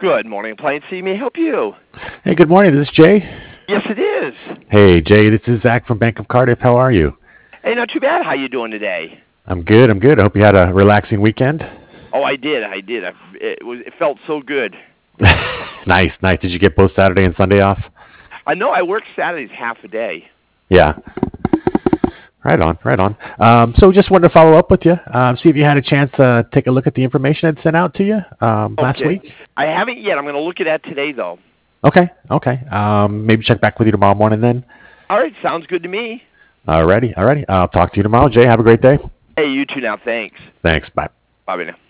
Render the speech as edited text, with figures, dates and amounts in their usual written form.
Good morning, Plain C. May I help you? Hey, good morning. This is Jay. Yes, it is. Hey, Jay. This is Zach from Bank of Cardiff. How are you? Hey, not too bad. How you doing today? I'm good. I'm good. I hope you had a relaxing weekend. Oh, I did. It felt so good. Nice, nice. Did you get both Saturday and Sunday off? I know I work Saturdays half a day. Yeah. Right on, right on. So just wanted to follow up with you, see if you had a chance to take a look at the information I'd sent out to you last Okay. week. I haven't yet. I'm going to look at that today, though. Okay, okay. Maybe check back with you tomorrow morning then. All right. Sounds good to me. Alrighty, alrighty. I'll talk to you tomorrow. Jay, have a great day. Hey, you too now. Thanks. Thanks. Bye. Bye now.